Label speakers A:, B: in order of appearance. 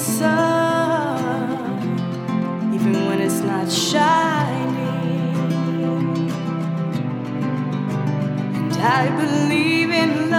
A: sun, even when it's not shining. And I believe in